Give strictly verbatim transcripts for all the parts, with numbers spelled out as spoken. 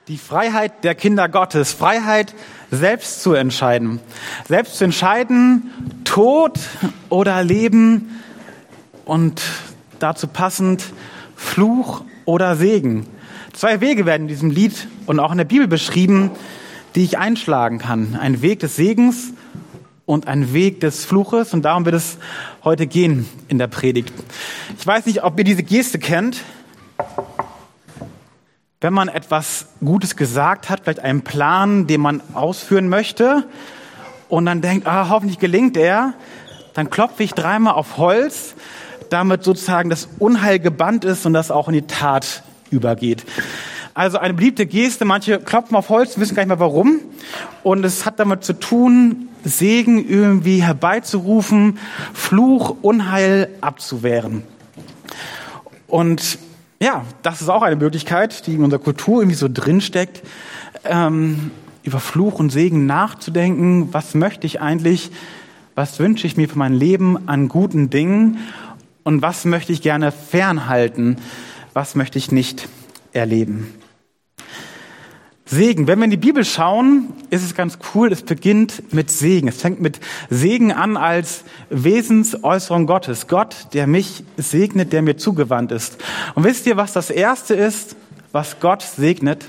Die Freiheit der Kinder Gottes, Freiheit, selbst zu entscheiden. Selbst zu entscheiden, Tod oder Leben und dazu passend Fluch oder Segen. Zwei Wege werden in diesem Lied und auch in der Bibel beschrieben, die ich einschlagen kann. Ein Weg des Segens und ein Weg des Fluches, und darum wird es heute gehen in der Predigt. Ich weiß nicht, ob ihr diese Geste kennt. Wenn man etwas Gutes gesagt hat, vielleicht einen Plan, den man ausführen möchte, und dann denkt, ah, hoffentlich gelingt er, dann klopfe ich dreimal auf Holz, damit sozusagen das Unheil gebannt ist und das auch in die Tat übergeht. Also eine beliebte Geste, manche klopfen auf Holz, wissen gar nicht mehr warum, und es hat damit zu tun, Segen irgendwie herbeizurufen, Fluch, Unheil abzuwehren. Und ja, das ist auch eine Möglichkeit, die in unserer Kultur irgendwie so drinsteckt, ähm, über Fluch und Segen nachzudenken. Was möchte ich eigentlich? Was wünsche ich mir für mein Leben an guten Dingen? Und was möchte ich gerne fernhalten? Was möchte ich nicht erleben? Segen. Wenn wir in die Bibel schauen, ist es ganz cool, es beginnt mit Segen. Es fängt mit Segen an als Wesensäußerung Gottes. Gott, der mich segnet, der mir zugewandt ist. Und wisst ihr, was das Erste ist, was Gott segnet?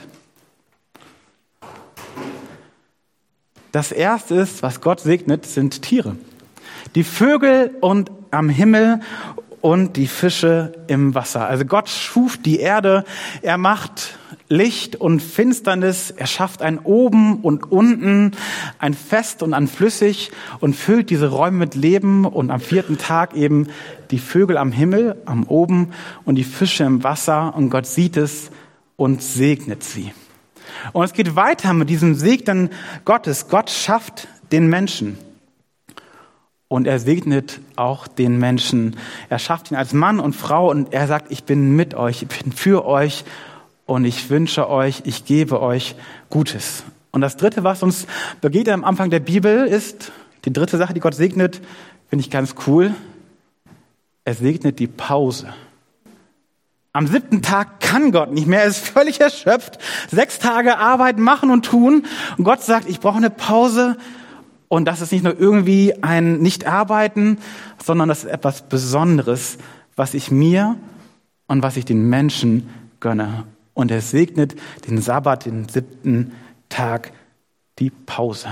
Das Erste ist, was Gott segnet, sind Tiere. Die Vögel und am Himmel und die Fische im Wasser. Also Gott schuf die Erde, er macht Licht und Finsternis, er schafft ein Oben und Unten, ein Fest und ein Flüssig und füllt diese Räume mit Leben, und am vierten Tag eben die Vögel am Himmel, am Oben, und die Fische im Wasser, und Gott sieht es und segnet sie. Und es geht weiter mit diesem Segen Gottes. Gott schafft den Menschen. Und er segnet auch den Menschen. Er schafft ihn als Mann und Frau, und er sagt, ich bin mit euch, ich bin für euch, und ich wünsche euch, ich gebe euch Gutes. Und das Dritte, was uns begegnet am Anfang der Bibel, ist, die dritte Sache, die Gott segnet, finde ich ganz cool, er segnet die Pause. Am siebten Tag kann Gott nicht mehr, er ist völlig erschöpft, sechs Tage Arbeit machen und tun, und Gott sagt, ich brauche eine Pause. Und das ist nicht nur irgendwie ein Nicht-Arbeiten, sondern das ist etwas Besonderes, was ich mir und was ich den Menschen gönne. Und er segnet den Sabbat, den siebten Tag, die Pause.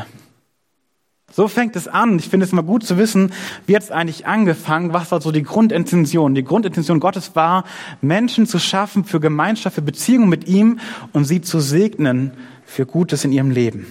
So fängt es an. Ich finde es immer gut zu wissen, wie hat es eigentlich angefangen, was war so die Grundintention. Die Grundintention Gottes war, Menschen zu schaffen für Gemeinschaft, für Beziehungen mit ihm und sie zu segnen für Gutes in ihrem Leben.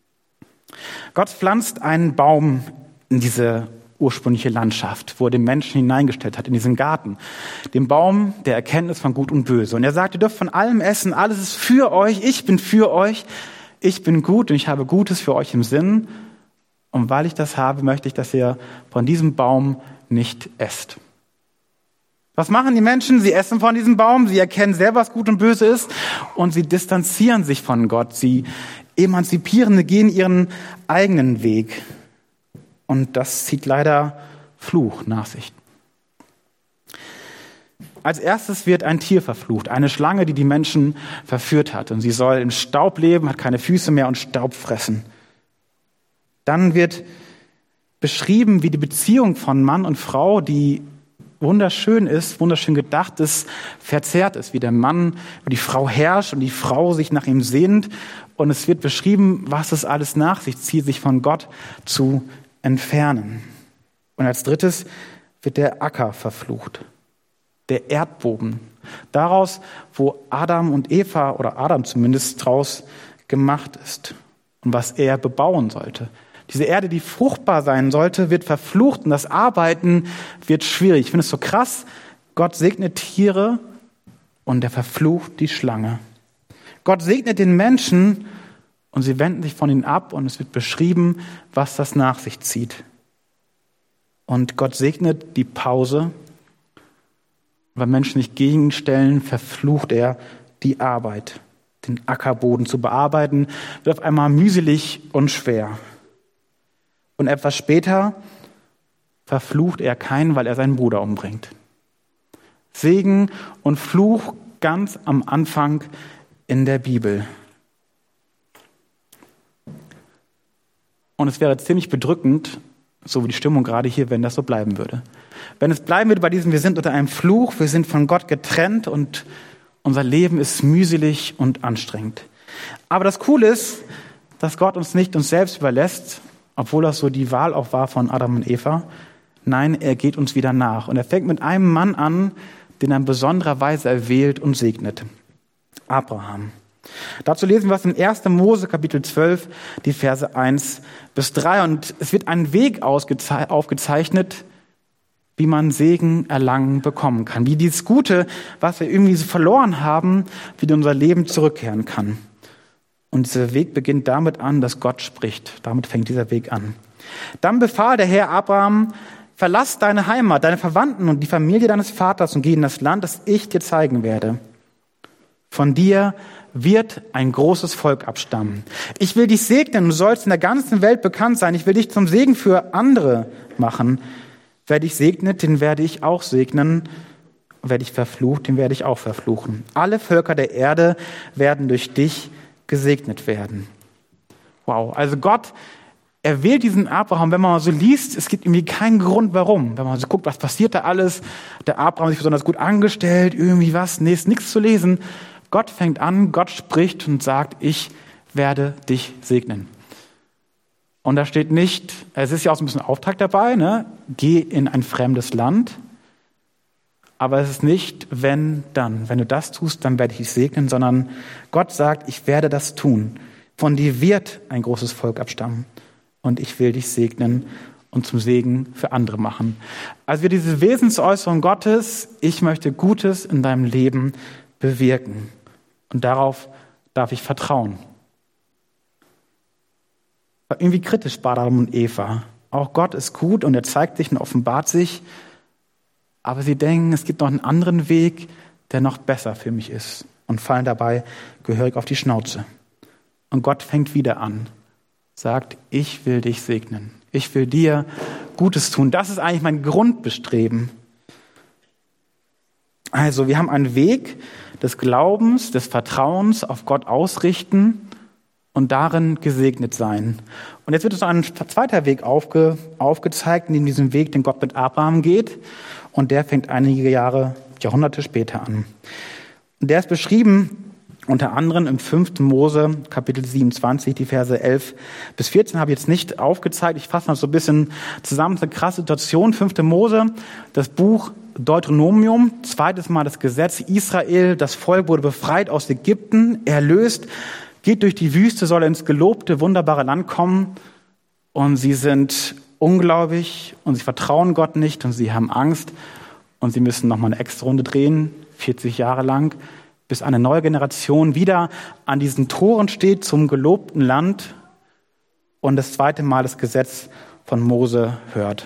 Gott pflanzt einen Baum in diese ursprüngliche Landschaft, wo er den Menschen hineingestellt hat, in diesen Garten. Den Baum der Erkenntnis von Gut und Böse. Und er sagt, ihr dürft von allem essen, alles ist für euch, ich bin für euch, ich bin gut und ich habe Gutes für euch im Sinn. Und weil ich das habe, möchte ich, dass ihr von diesem Baum nicht esst. Was machen die Menschen? Sie essen von diesem Baum, sie erkennen selber, was gut und böse ist, und sie distanzieren sich von Gott. Sie emanzipieren, sie gehen ihren eigenen Weg. Und das zieht leider Fluch nach sich. Als erstes wird ein Tier verflucht, eine Schlange, die die Menschen verführt hat. Und sie soll im Staub leben, hat keine Füße mehr und Staub fressen. Dann wird beschrieben, wie die Beziehung von Mann und Frau, die wunderschön ist, wunderschön gedacht ist, verzerrt ist, wie der Mann über die Frau herrscht und die Frau sich nach ihm sehnt. Und es wird beschrieben, was es alles nach sich zieht, sich von Gott zu entfernen. Und als drittes wird der Acker verflucht, der Erdboden. Daraus, wo Adam und Eva, oder Adam zumindest, draus gemacht ist und was er bebauen sollte. Diese Erde, die fruchtbar sein sollte, wird verflucht und das Arbeiten wird schwierig. Ich finde es so krass. Gott segnet Tiere und er verflucht die Schlange. Gott segnet den Menschen und sie wenden sich von ihnen ab, und es wird beschrieben, was das nach sich zieht. Und Gott segnet die Pause. Weil Menschen sich gegenstellen, verflucht er die Arbeit. Den Ackerboden zu bearbeiten, wird auf einmal mühselig und schwer. Und etwas später verflucht er Kain, weil er seinen Bruder umbringt. Segen und Fluch ganz am Anfang in der Bibel. Und es wäre ziemlich bedrückend, so wie die Stimmung gerade hier, wenn das so bleiben würde. Wenn es bleiben würde bei diesem, wir sind unter einem Fluch, wir sind von Gott getrennt und unser Leben ist mühselig und anstrengend. Aber das Coole ist, dass Gott uns nicht uns selbst überlässt, obwohl das so die Wahl auch war von Adam und Eva. Nein, er geht uns wieder nach. Und er fängt mit einem Mann an, den er in besonderer Weise erwählt und segnet. Abraham. Dazu lesen wir was in erster Mose Kapitel zwölf, die Verse eins bis drei. Und es wird ein Weg aufgezeichnet, wie man Segen erlangen bekommen kann. Wie dieses Gute, was wir irgendwie so verloren haben, wieder in unser Leben zurückkehren kann. Und dieser Weg beginnt damit an, dass Gott spricht. Damit fängt dieser Weg an. Dann befahl der Herr Abraham, verlass deine Heimat, deine Verwandten und die Familie deines Vaters und geh in das Land, das ich dir zeigen werde. Von dir wird ein großes Volk abstammen. Ich will dich segnen und du sollst in der ganzen Welt bekannt sein. Ich will dich zum Segen für andere machen. Wer dich segnet, den werde ich auch segnen. Wer dich verflucht, den werde ich auch verfluchen. Alle Völker der Erde werden durch dich gesegnet werden. Wow, also Gott, er wählt diesen Abraham, wenn man mal so liest, es gibt irgendwie keinen Grund, warum. Wenn man so guckt, was passiert da alles, der Abraham hat sich besonders gut angestellt, irgendwie was, nee, ist nichts zu lesen. Gott fängt an, Gott spricht und sagt, ich werde dich segnen. Und da steht nicht, es ist ja auch so ein bisschen Auftrag dabei, ne? Geh in ein fremdes Land. Aber es ist nicht, wenn, dann. Wenn du das tust, dann werde ich dich segnen, sondern Gott sagt, ich werde das tun. Von dir wird ein großes Volk abstammen. Und ich will dich segnen und zum Segen für andere machen. Also wir diese Wesensäußerung Gottes, ich möchte Gutes in deinem Leben bewirken. Und darauf darf ich vertrauen. War irgendwie kritisch bei Adam und Eva. Auch Gott ist gut und er zeigt sich und offenbart sich. Aber sie denken, es gibt noch einen anderen Weg, der noch besser für mich ist. Und fallen dabei gehörig auf die Schnauze. Und Gott fängt wieder an. Sagt, ich will dich segnen. Ich will dir Gutes tun. Das ist eigentlich mein Grundbestreben. Also wir haben einen Weg des Glaubens, des Vertrauens auf Gott ausrichten und darin gesegnet sein. Und jetzt wird uns noch ein zweiter Weg aufge, aufgezeigt, in diesem Weg, den Gott mit Abraham geht. Und der fängt einige Jahre, Jahrhunderte später an. Und der ist beschrieben unter anderem im fünften Mose, Kapitel siebenundzwanzig, die Verse elf bis vierzehn, habe ich jetzt nicht aufgezeigt. Ich fasse mal so ein bisschen zusammen. Das ist eine krasse Situation. fünfte Mose, das Buch Deuteronomium, zweites Mal das Gesetz Israel. Das Volk wurde befreit aus Ägypten, erlöst, geht durch die Wüste, soll ins gelobte, wunderbare Land kommen. Und sie sind ungläubig und sie vertrauen Gott nicht und sie haben Angst. Und sie müssen nochmal eine extra Runde drehen, vierzig Jahre lang, bis eine neue Generation wieder an diesen Toren steht zum gelobten Land und das zweite Mal das Gesetz von Mose hört.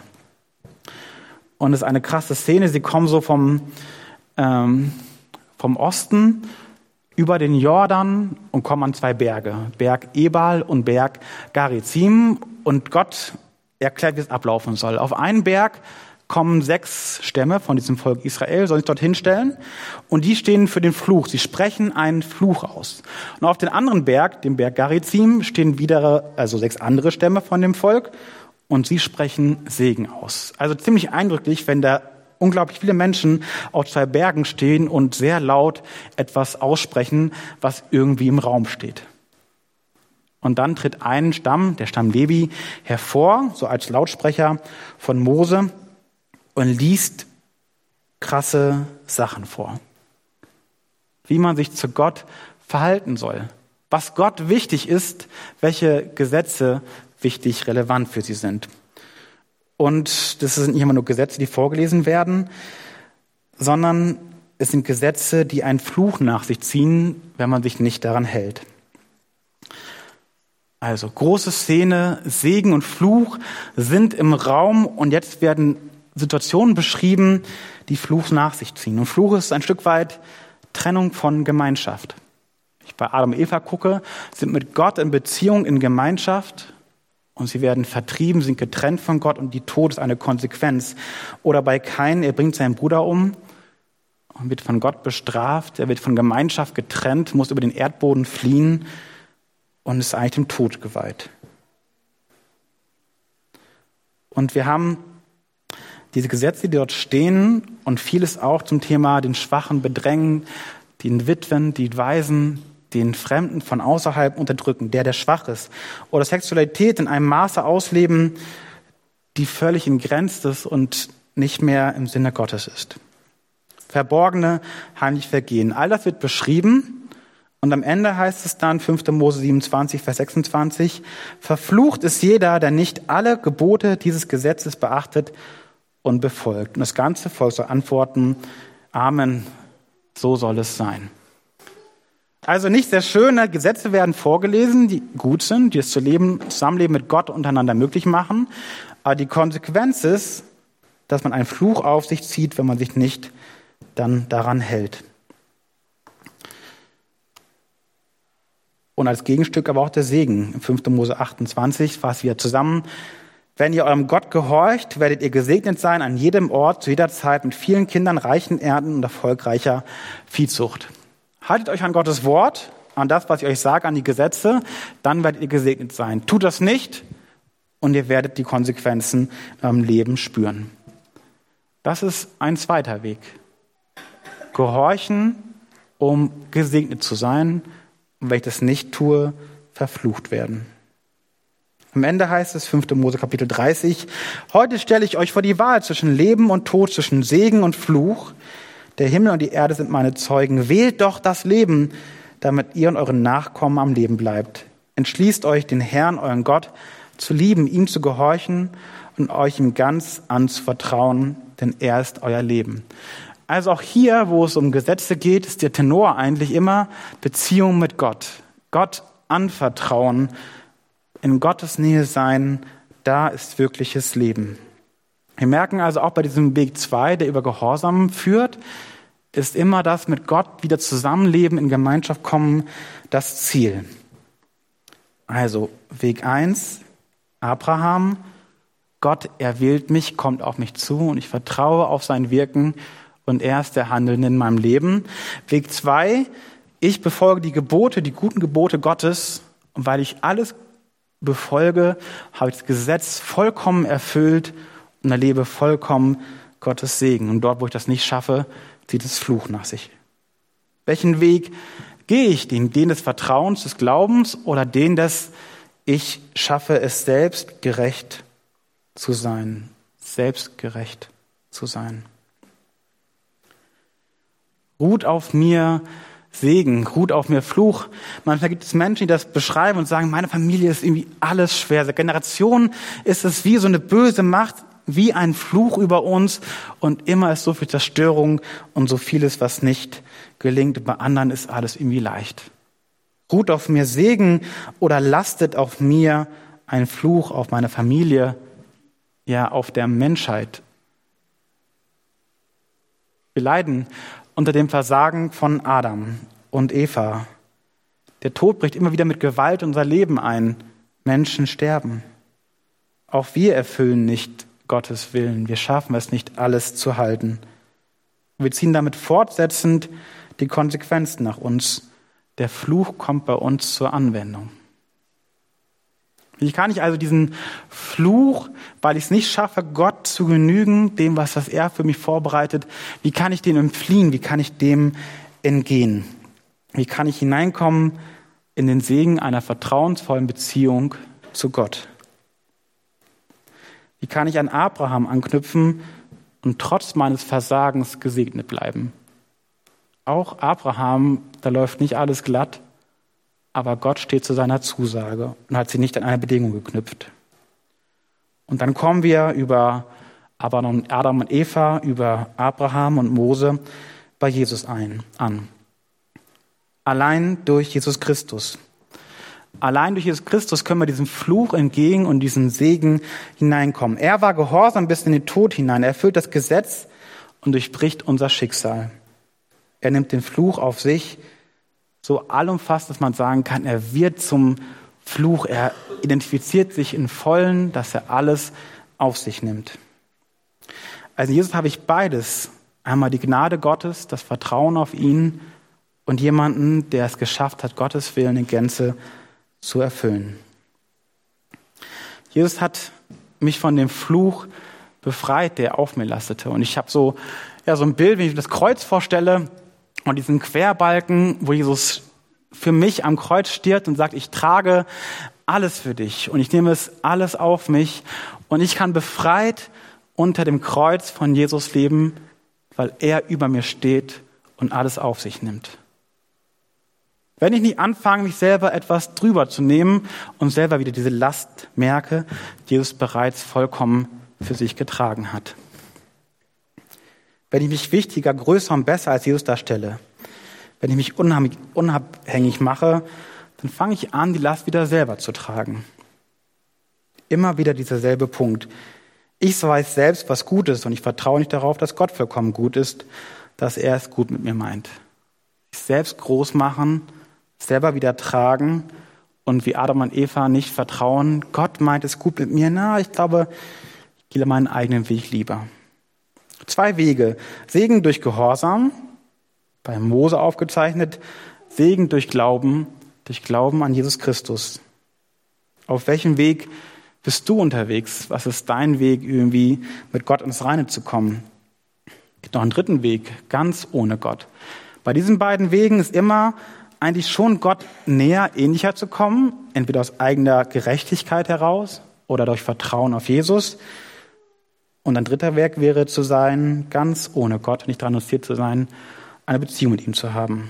Und es ist eine krasse Szene. Sie kommen so vom, ähm, vom Osten über den Jordan und kommen an zwei Berge. Berg Ebal und Berg Garizim. Und Gott erklärt, wie es ablaufen soll. Auf einen Berg kommen sechs Stämme von diesem Volk Israel, sollen sich dort hinstellen. Und die stehen für den Fluch. Sie sprechen einen Fluch aus. Und auf den anderen Berg, dem Berg Garizim, stehen wieder, also sechs andere Stämme von dem Volk. Und sie sprechen Segen aus. Also ziemlich eindrücklich, wenn da unglaublich viele Menschen auf zwei Bergen stehen und sehr laut etwas aussprechen, was irgendwie im Raum steht. Und dann tritt ein Stamm, der Stamm Levi, hervor, so als Lautsprecher von Mose, und liest krasse Sachen vor. Wie man sich zu Gott verhalten soll. Was Gott wichtig ist, welche Gesetze wichtig, relevant für sie sind. Und das sind nicht immer nur Gesetze, die vorgelesen werden, sondern es sind Gesetze, die einen Fluch nach sich ziehen, wenn man sich nicht daran hält. Also große Szene, Segen und Fluch sind im Raum und jetzt werden Situationen beschrieben, die Fluch nach sich ziehen. Und Fluch ist ein Stück weit Trennung von Gemeinschaft. Wenn ich bei Adam und Eva gucke, sind mit Gott in Beziehung, in Gemeinschaft und sie werden vertrieben, sind getrennt von Gott und die Tod ist eine Konsequenz. Oder bei Kain, er bringt seinen Bruder um und wird von Gott bestraft, er wird von Gemeinschaft getrennt, muss über den Erdboden fliehen und ist eigentlich dem Tod geweiht. Und wir haben diese Gesetze, die dort stehen und vieles auch zum Thema den Schwachen bedrängen, den Witwen, die Waisen, den Fremden von außerhalb unterdrücken, der, der schwach ist. Oder Sexualität in einem Maße ausleben, die völlig entgrenzt ist und nicht mehr im Sinne Gottes ist. Verborgene, heimliche Vergehen. All das wird beschrieben und am Ende heißt es dann, fünfter Mose siebenundzwanzig, Vers sechsundzwanzig, verflucht ist jeder, der nicht alle Gebote dieses Gesetzes beachtet und befolgt. Und das ganze Volk soll antworten, Amen, so soll es sein. Also nicht sehr schöne Gesetze werden vorgelesen, die gut sind, die es zu leben, Zusammenleben mit Gott untereinander möglich machen. Aber die Konsequenz ist, dass man einen Fluch auf sich zieht, wenn man sich nicht dann daran hält. Und als Gegenstück aber auch der Segen. Im fünfter Mose achtundzwanzig fasst wieder zusammen. Wenn ihr eurem Gott gehorcht, werdet ihr gesegnet sein an jedem Ort, zu jeder Zeit, mit vielen Kindern, reichen Ernten und erfolgreicher Viehzucht. Haltet euch an Gottes Wort, an das, was ich euch sage, an die Gesetze, dann werdet ihr gesegnet sein. Tut das nicht und ihr werdet die Konsequenzen im Leben spüren. Das ist ein zweiter Weg. Gehorchen, um gesegnet zu sein. Und wenn ich das nicht tue, verflucht werden. Am Ende heißt es, fünfter Mose Kapitel dreißig, heute stelle ich euch vor die Wahl zwischen Leben und Tod, zwischen Segen und Fluch. Der Himmel und die Erde sind meine Zeugen. Wählt doch das Leben, damit ihr und eure Nachkommen am Leben bleibt. Entschließt euch, den Herrn, euren Gott, zu lieben, ihm zu gehorchen und euch ihm ganz anzuvertrauen, denn er ist euer Leben. Also auch hier, wo es um Gesetze geht, ist der Tenor eigentlich immer Beziehung mit Gott. Gott anvertrauen, in Gottes Nähe sein, da ist wirkliches Leben. Wir merken also auch bei diesem Weg zwei, der über Gehorsam führt, ist immer das mit Gott wieder zusammenleben, in Gemeinschaft kommen, das Ziel. Also Weg eins, Abraham, Gott erwählt mich, kommt auf mich zu und ich vertraue auf sein Wirken und er ist der Handelnde in meinem Leben. Weg zwei, ich befolge die Gebote, die guten Gebote Gottes und weil ich alles befolge, habe ich das Gesetz vollkommen erfüllt und erlebe vollkommen Gottes Segen. Und dort, wo ich das nicht schaffe, zieht es Fluch nach sich. Welchen Weg gehe ich? Den, den des Vertrauens, des Glaubens oder den des ich schaffe es selbst gerecht zu sein? Selbstgerecht zu sein. Ruht auf mir Segen, ruht auf mir Fluch. Manchmal gibt es Menschen, die das beschreiben und sagen, meine Familie ist irgendwie alles schwer. Seit Generationen ist es wie so eine böse Macht, wie ein Fluch über uns und immer ist so viel Zerstörung und so vieles, was nicht gelingt. Und bei anderen ist alles irgendwie leicht. Ruht auf mir Segen oder lastet auf mir ein Fluch, auf meine Familie, ja, auf der Menschheit. Wir leiden unter dem Versagen von Adam und Eva. Der Tod bricht immer wieder mit Gewalt unser Leben ein. Menschen sterben. Auch wir erfüllen nicht Gottes Willen. Wir schaffen es nicht, alles zu halten. Wir ziehen damit fortsetzend die Konsequenzen nach uns. Der Fluch kommt bei uns zur Anwendung. Wie kann ich also diesen Fluch, weil ich es nicht schaffe, Gott zu genügen, dem, was das er für mich vorbereitet, wie kann ich dem entfliehen? Wie kann ich dem entgehen? Wie kann ich hineinkommen in den Segen einer vertrauensvollen Beziehung zu Gott? Wie kann ich an Abraham anknüpfen und trotz meines Versagens gesegnet bleiben? Auch Abraham, da läuft nicht alles glatt, aber Gott steht zu seiner Zusage und hat sie nicht an eine Bedingung geknüpft. Und dann kommen wir über Adam und Eva, über Abraham und Mose bei Jesus ein, an. Allein durch Jesus Christus. Allein durch Jesus Christus können wir diesem Fluch entgegen und diesen Segen hineinkommen. Er war gehorsam bis in den Tod hinein. Er erfüllt das Gesetz und durchbricht unser Schicksal. Er nimmt den Fluch auf sich, so allumfassend, dass man sagen kann, er wird zum Fluch. Er identifiziert sich in Vollen, dass er alles auf sich nimmt. Also in Jesus habe ich beides. Einmal die Gnade Gottes, das Vertrauen auf ihn und jemanden, der es geschafft hat, Gottes Willen in Gänze zu erfüllen. Jesus hat mich von dem Fluch befreit, der auf mir lastete. Und ich habe so, ja, so ein Bild, wenn ich mir das Kreuz vorstelle und diesen Querbalken, wo Jesus für mich am Kreuz stirbt und sagt, ich trage alles für dich und ich nehme es alles auf mich und ich kann befreit unter dem Kreuz von Jesus leben, weil er über mir steht und alles auf sich nimmt. Wenn ich nicht anfange, mich selber etwas drüber zu nehmen und selber wieder diese Last merke, die Jesus bereits vollkommen für sich getragen hat. Wenn ich mich wichtiger, größer und besser als Jesus darstelle, wenn ich mich unabhängig mache, dann fange ich an, die Last wieder selber zu tragen. Immer wieder dieser selbe Punkt. Ich weiß selbst, was gut ist und ich vertraue nicht darauf, dass Gott vollkommen gut ist, dass er es gut mit mir meint. Ich selbst groß machen, selber wieder tragen und wie Adam und Eva nicht vertrauen, Gott meint es gut mit mir. Na, ich glaube, ich gehe meinen eigenen Weg lieber. Zwei Wege. Segen durch Gehorsam, bei Mose aufgezeichnet, Segen durch Glauben, durch Glauben an Jesus Christus. Auf welchem Weg bist du unterwegs? Was ist dein Weg, irgendwie mit Gott ins Reine zu kommen? Es gibt noch einen dritten Weg, ganz ohne Gott. Bei diesen beiden Wegen ist immer eigentlich schon Gott näher, ähnlicher zu kommen, entweder aus eigener Gerechtigkeit heraus oder durch Vertrauen auf Jesus. Und ein dritter Weg wäre zu sein, ganz ohne Gott, nicht daran interessiert zu sein, eine Beziehung mit ihm zu haben.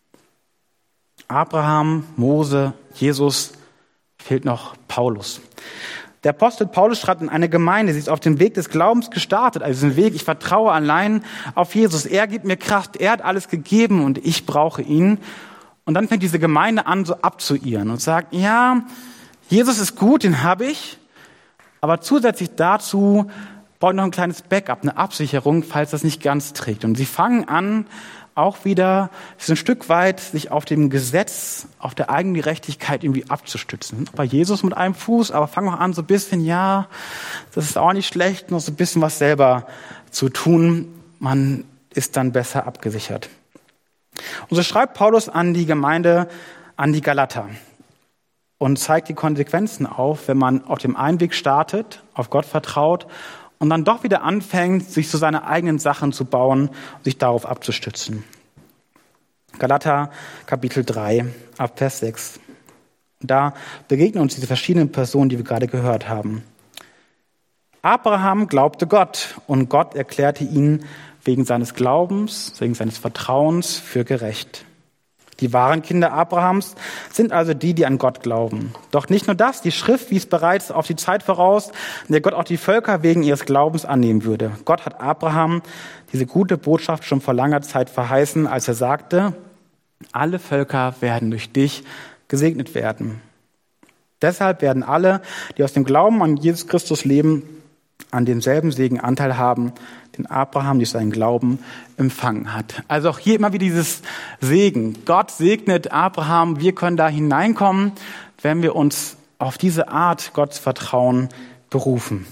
Abraham, Mose, Jesus, fehlt noch Paulus. Der Apostel Paulus schreibt in eine Gemeinde, sie ist auf dem Weg des Glaubens gestartet, also diesen Weg, ich vertraue allein auf Jesus. Er gibt mir Kraft, er hat alles gegeben und ich brauche ihn. Und dann fängt diese Gemeinde an, so abzuirren und sagt, ja, Jesus ist gut, den habe ich, aber zusätzlich dazu brauche ich noch ein kleines Backup, eine Absicherung, falls das nicht ganz trägt. Und sie fangen an, auch wieder so ein Stück weit sich auf dem Gesetz, auf der eigenen Gerechtigkeit irgendwie abzustützen. Bei Jesus mit einem Fuß, aber fangen auch an, so ein bisschen, ja, das ist auch nicht schlecht, noch so ein bisschen was selber zu tun. Man ist dann besser abgesichert. Und so schreibt Paulus an die Gemeinde, an die Galater und zeigt die Konsequenzen auf, wenn man auf dem einen Weg startet, auf Gott vertraut und dann doch wieder anfängt, sich so seine eigenen Sachen zu bauen und sich darauf abzustützen. Galater Kapitel drei, ab Vers sechs. Da begegnen uns diese verschiedenen Personen, die wir gerade gehört haben. Abraham glaubte Gott und Gott erklärte ihn wegen seines Glaubens, wegen seines Vertrauens für gerecht. Die wahren Kinder Abrahams sind also die, die an Gott glauben. Doch nicht nur das, die Schrift wies bereits auf die Zeit voraus, in der Gott auch die Völker wegen ihres Glaubens annehmen würde. Gott hat Abraham diese gute Botschaft schon vor langer Zeit verheißen, als er sagte, alle Völker werden durch dich gesegnet werden. Deshalb werden alle, die aus dem Glauben an Jesus Christus leben, an demselben Segen Anteil haben, den Abraham durch seinen Glauben empfangen hat. Also auch hier immer wieder dieses Segen. Gott segnet Abraham. Wir können da hineinkommen, wenn wir uns auf diese Art Gottes Vertrauen berufen.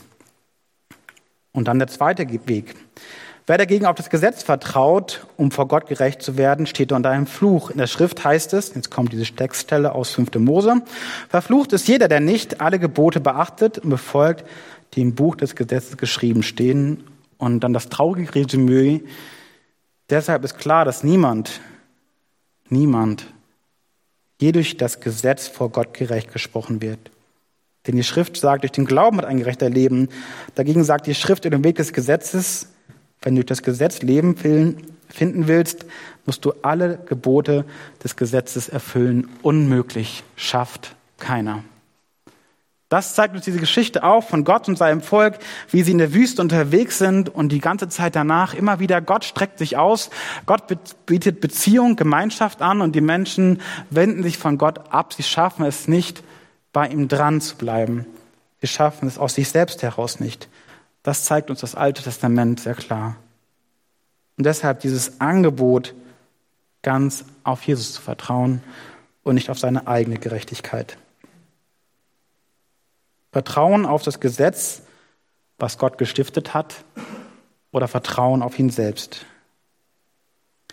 Und dann der zweite Weg. Wer dagegen auf das Gesetz vertraut, um vor Gott gerecht zu werden, steht unter einem Fluch. In der Schrift heißt es, jetzt kommt diese Textstelle aus fünfter Mose, verflucht ist jeder, der nicht alle Gebote beachtet und befolgt, die im Buch des Gesetzes geschrieben stehen. Und dann das traurige Resümee. Deshalb ist klar, dass niemand, niemand je durch das Gesetz vor Gott gerecht gesprochen wird. Denn die Schrift sagt, durch den Glauben hat ein Gerechter Leben. Dagegen sagt die Schrift, in dem Weg des Gesetzes, wenn du durch das Gesetz Leben finden willst, musst du alle Gebote des Gesetzes erfüllen. Unmöglich, schafft keiner. Das zeigt uns diese Geschichte auf von Gott und seinem Volk, wie sie in der Wüste unterwegs sind und die ganze Zeit danach immer wieder, Gott streckt sich aus, Gott bietet Beziehung, Gemeinschaft an und die Menschen wenden sich von Gott ab. Sie schaffen es nicht, bei ihm dran zu bleiben. Sie schaffen es aus sich selbst heraus nicht. Das zeigt uns das Alte Testament sehr klar. Und deshalb dieses Angebot, ganz auf Jesus zu vertrauen und nicht auf seine eigene Gerechtigkeit. Vertrauen auf das Gesetz, was Gott gestiftet hat, oder Vertrauen auf ihn selbst.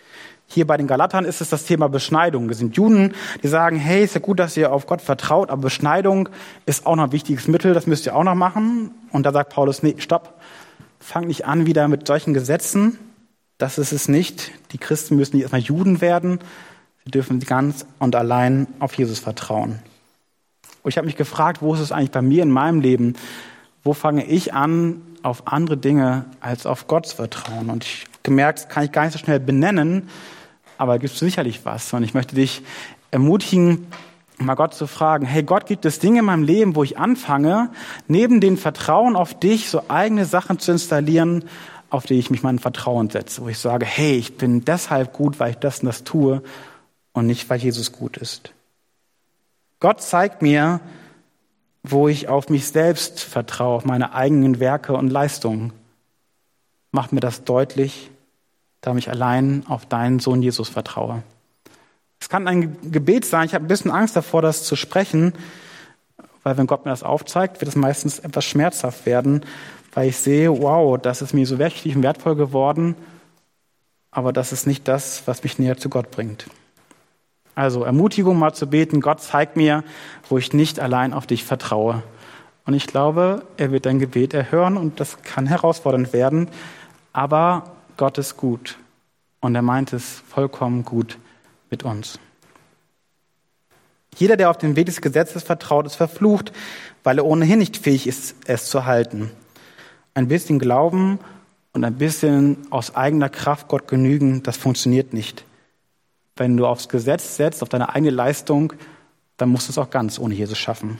Hier bei den Galatern ist es das Thema Beschneidung. Das sind Juden, die sagen, hey, ist ja gut, dass ihr auf Gott vertraut, aber Beschneidung ist auch noch ein wichtiges Mittel, das müsst ihr auch noch machen. Und da sagt Paulus, nee, stopp, fang nicht an wieder mit solchen Gesetzen. Das ist es nicht. Die Christen müssen nicht erstmal Juden werden. Sie dürfen ganz und allein auf Jesus vertrauen. Und ich habe mich gefragt, wo ist es eigentlich bei mir in meinem Leben? Wo fange ich an, auf andere Dinge als auf Gott zu vertrauen? Und ich habe gemerkt, das kann ich gar nicht so schnell benennen, aber da gibt es sicherlich was. Und ich möchte dich ermutigen, mal Gott zu fragen, hey Gott, gibt es Dinge in meinem Leben, wo ich anfange, neben dem Vertrauen auf dich so eigene Sachen zu installieren, auf die ich mich mein Vertrauen setze, wo ich sage, hey, ich bin deshalb gut, weil ich das und das tue und nicht, weil Jesus gut ist. Gott zeigt mir, wo ich auf mich selbst vertraue, auf meine eigenen Werke und Leistungen. Mach mir das deutlich, da ich allein auf deinen Sohn Jesus vertraue. Es kann ein Gebet sein, ich habe ein bisschen Angst davor, das zu sprechen, weil wenn Gott mir das aufzeigt, wird es meistens etwas schmerzhaft werden, weil ich sehe, wow, das ist mir so wichtig und wertvoll geworden, aber das ist nicht das, was mich näher zu Gott bringt. Also Ermutigung mal zu beten, Gott zeigt mir, wo ich nicht allein auf dich vertraue. Und ich glaube, er wird dein Gebet erhören und das kann herausfordernd werden, aber Gott ist gut und er meint es vollkommen gut mit uns. Jeder, der auf den Weg des Gesetzes vertraut, ist verflucht, weil er ohnehin nicht fähig ist, es zu halten. Ein bisschen Glauben und ein bisschen aus eigener Kraft Gott genügen, das funktioniert nicht. Wenn du aufs Gesetz setzt, auf deine eigene Leistung, dann musst du es auch ganz ohne Jesus schaffen.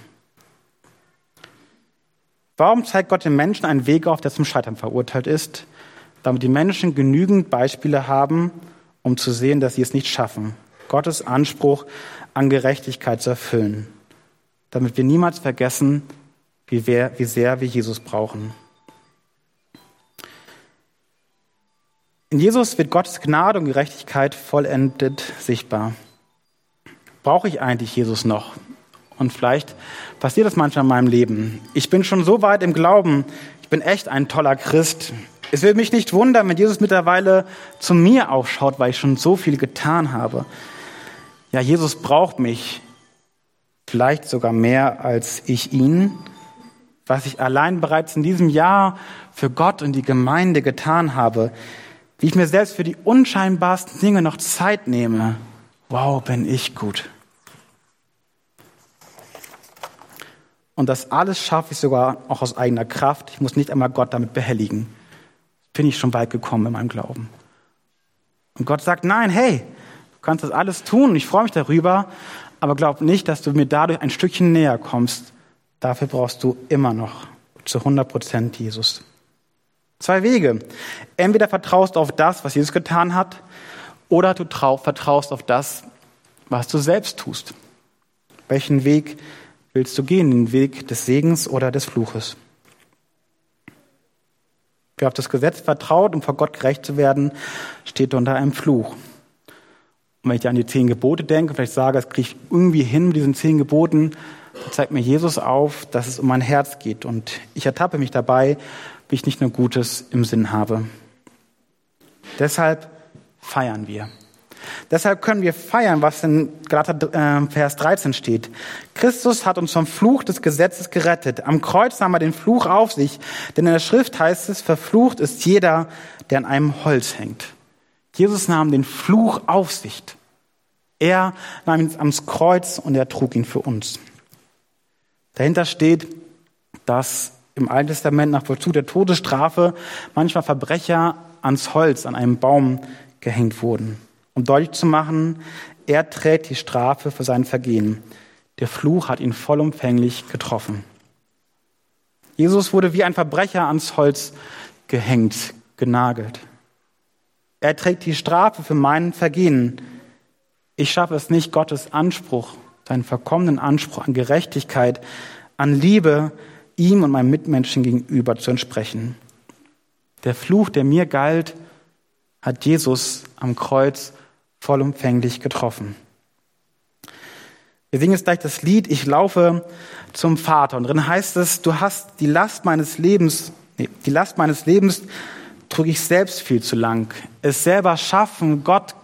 Warum zeigt Gott den Menschen einen Weg auf, der zum Scheitern verurteilt ist? Damit die Menschen genügend Beispiele haben, um zu sehen, dass sie es nicht schaffen, Gottes Anspruch an Gerechtigkeit zu erfüllen. Damit wir niemals vergessen, wie, wer, wie sehr wir Jesus brauchen. In Jesus wird Gottes Gnade und Gerechtigkeit vollendet sichtbar. Brauche ich eigentlich Jesus noch? Und vielleicht passiert das manchmal in meinem Leben. Ich bin schon so weit im Glauben, ich bin echt ein toller Christ. Es würde mich nicht wundern, wenn Jesus mittlerweile zu mir aufschaut, weil ich schon so viel getan habe. Ja, Jesus braucht mich, vielleicht sogar mehr als ich ihn. Was ich allein bereits in diesem Jahr für Gott und die Gemeinde getan habe, wie ich mir selbst für die unscheinbarsten Dinge noch Zeit nehme. Wow, bin ich gut. Und das alles schaffe ich sogar auch aus eigener Kraft. Ich muss nicht einmal Gott damit behelligen. Bin ich schon weit gekommen in meinem Glauben. Und Gott sagt, nein, hey, du kannst das alles tun. Ich freue mich darüber, aber glaub nicht, dass du mir dadurch ein Stückchen näher kommst. Dafür brauchst du immer noch zu hundert Prozent Jesus. Zwei Wege. Entweder vertraust du auf das, was Jesus getan hat, oder du trau- vertraust auf das, was du selbst tust. Welchen Weg willst du gehen? Den Weg des Segens oder des Fluches? Wer auf das Gesetz vertraut, um vor Gott gerecht zu werden, steht unter einem Fluch. Und wenn ich an die zehn Gebote denke, vielleicht sage, das kriege ich irgendwie hin mit diesen zehn Geboten, dann zeigt mir Jesus auf, dass es um mein Herz geht. Und ich ertappe mich dabei, wie ich nicht nur Gutes im Sinn habe. Deshalb feiern wir. Deshalb können wir feiern, was in Galater äh, Vers dreizehn steht. Christus hat uns vom Fluch des Gesetzes gerettet. Am Kreuz nahm er den Fluch auf sich, denn in der Schrift heißt es, verflucht ist jeder, der an einem Holz hängt. Jesus nahm den Fluch auf sich. Er nahm ihn ans Kreuz und er trug ihn für uns. Dahinter steht, dass im Alten Testament nach Vollzug der Todesstrafe manchmal Verbrecher ans Holz, an einem Baum gehängt wurden. Um deutlich zu machen, er trägt die Strafe für sein Vergehen. Der Fluch hat ihn vollumfänglich getroffen. Jesus wurde wie ein Verbrecher ans Holz gehängt, genagelt. Er trägt die Strafe für mein Vergehen. Ich schaffe es nicht, Gottes Anspruch, seinen vollkommenen Anspruch an Gerechtigkeit, an Liebe, ihm und meinem Mitmenschen gegenüber zu entsprechen. Der Fluch, der mir galt, hat Jesus am Kreuz vollumfänglich getroffen. Wir singen jetzt gleich das Lied, ich laufe zum Vater. Und drin heißt es, du hast die Last meines Lebens, nee, die Last meines Lebens trug ich selbst viel zu lang. Es selber schaffen, Gott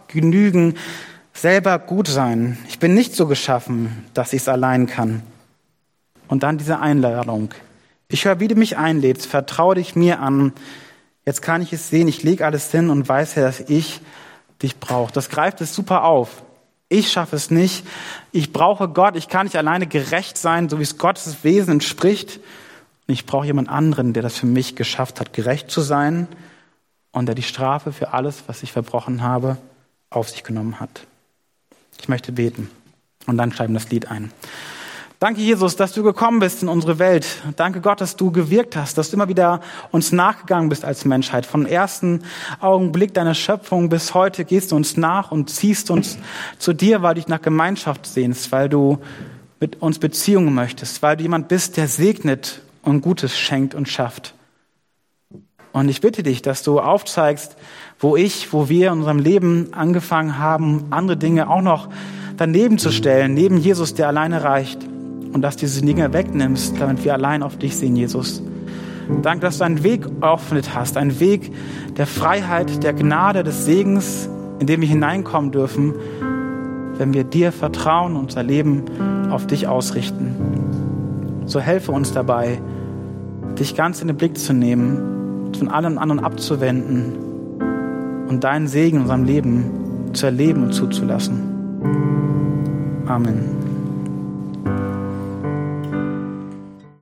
genügen, selber gut sein. Ich bin nicht so geschaffen, dass ich es allein kann. Und dann diese Einladung. Ich höre, wie du mich einlädst, vertraue dich mir an. Jetzt kann ich es sehen, ich lege alles hin und weiß ja, dass ich dich brauche. Das greift es super auf. Ich schaffe es nicht. Ich brauche Gott. Ich kann nicht alleine gerecht sein, so wie es Gottes Wesen entspricht. Und ich brauche jemand anderen, der das für mich geschafft hat, gerecht zu sein und der die Strafe für alles, was ich verbrochen habe, auf sich genommen hat. Ich möchte beten und dann schreiben das Lied ein. Danke, Jesus, dass du gekommen bist in unsere Welt. Danke Gott, dass du gewirkt hast, dass du immer wieder uns nachgegangen bist als Menschheit. Vom ersten Augenblick deiner Schöpfung bis heute gehst du uns nach und ziehst uns zu dir, weil du dich nach Gemeinschaft sehnst, weil du mit uns Beziehungen möchtest, weil du jemand bist, der segnet und Gutes schenkt und schafft. Und ich bitte dich, dass du aufzeigst, wo ich, wo wir in unserem Leben angefangen haben, andere Dinge auch noch daneben zu stellen, neben Jesus, der alleine reicht. Und dass du diese Dinge wegnimmst, damit wir allein auf dich sehen, Jesus. Danke, dass du einen Weg geöffnet hast, einen Weg der Freiheit, der Gnade, des Segens, in den wir hineinkommen dürfen, wenn wir dir vertrauen und unser Leben auf dich ausrichten. So helfe uns dabei, dich ganz in den Blick zu nehmen, von allem anderen abzuwenden und deinen Segen in unserem Leben zu erleben und zuzulassen. Amen.